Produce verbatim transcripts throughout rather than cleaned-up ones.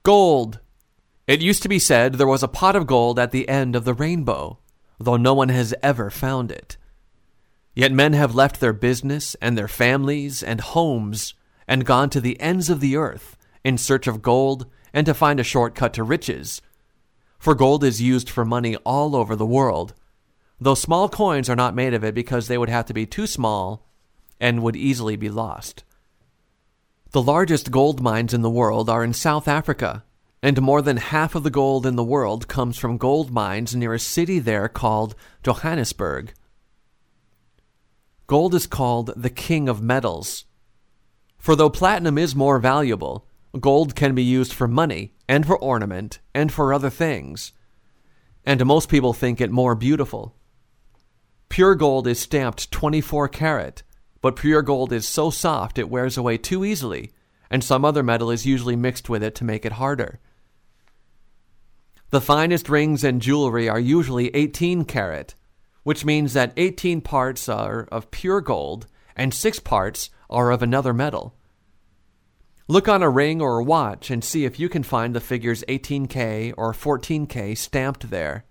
Gold. It used to be said there was a pot of gold at the end of the rainbow, though no one has ever found it. Yet men have left their business and their families and homes and gone to the ends of the earth in search of gold and to find a shortcut to riches. For gold is used for money all over the world, though small coins are not made of it because they would have to be too small and would easily be lost. The largest gold mines in the world are in South Africa, and more than half of the gold in the world comes from gold mines near a city there called Johannesburg. Gold is called the king of metals. For though platinum is more valuable, gold can be used for money and for ornament and for other things, and most people think it more beautiful. Pure gold is stamped twenty-four karat, but pure gold is so soft it wears away too easily, and some other metal is usually mixed with it to make it harder. The finest rings and jewelry are usually eighteen karat, which means that eighteen parts are of pure gold and six parts are of another metal. Look on a ring or a watch and see if you can find the figures eighteen K or fourteen K stamped there.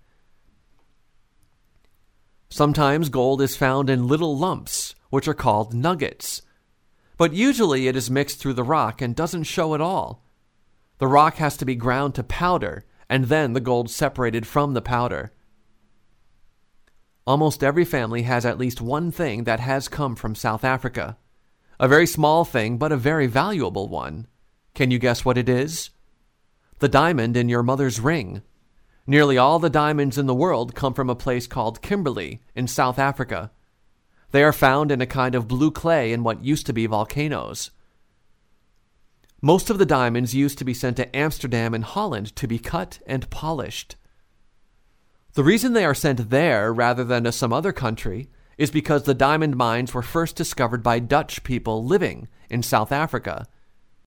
Sometimes gold is found in little lumps, which are called nuggets, but usually it is mixed through the rock and doesn't show at all. The rock has to be ground to powder, and then the gold separated from the powder. Almost every family has at least one thing that has come from South Africa. A very small thing, but a very valuable one. Can you guess what it is? The diamond in your mother's ring. Nearly all the diamonds in the world come from a place called Kimberley in South Africa. They are found in a kind of blue clay in what used to be volcanoes. Most of the diamonds used to be sent to Amsterdam in Holland to be cut and polished. The reason they are sent there rather than to some other country is because the diamond mines were first discovered by Dutch people living in South Africa,